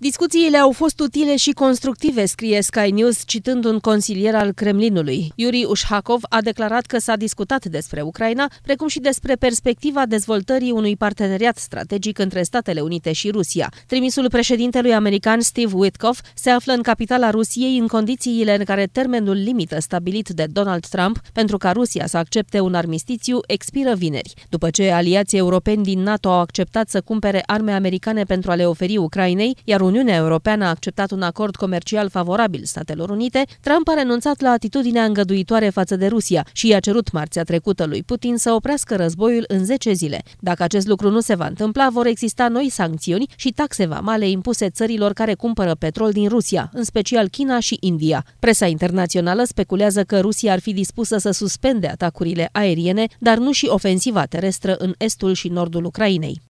Discuțiile au fost utile și constructive, scrie Sky News, citând un consilier al Kremlinului. Yuri Ushakov a declarat că s-a discutat despre Ucraina, precum și despre perspectiva dezvoltării unui parteneriat strategic între Statele Unite și Rusia. Trimisul președintelui american Steve Witkoff se află în capitala Rusiei în condițiile în care termenul limită stabilit de Donald Trump pentru ca Rusia să accepte un armistițiu expiră vineri. După ce aliații europeni din NATO au acceptat să cumpere arme americane pentru a le oferi Ucrainei, iar Uniunea Europeană a acceptat un acord comercial favorabil Statelor Unite, Trump a renunțat la atitudinea îngăduitoare față de Rusia și i-a cerut marțea trecută lui Putin să oprească războiul în 10 zile. Dacă acest lucru nu se va întâmpla, vor exista noi sancțiuni și taxe vamale impuse țărilor care cumpără petrol din Rusia, în special China și India. Presa internațională speculează că Rusia ar fi dispusă să suspende atacurile aeriene, dar nu și ofensiva terestră în estul și nordul Ucrainei.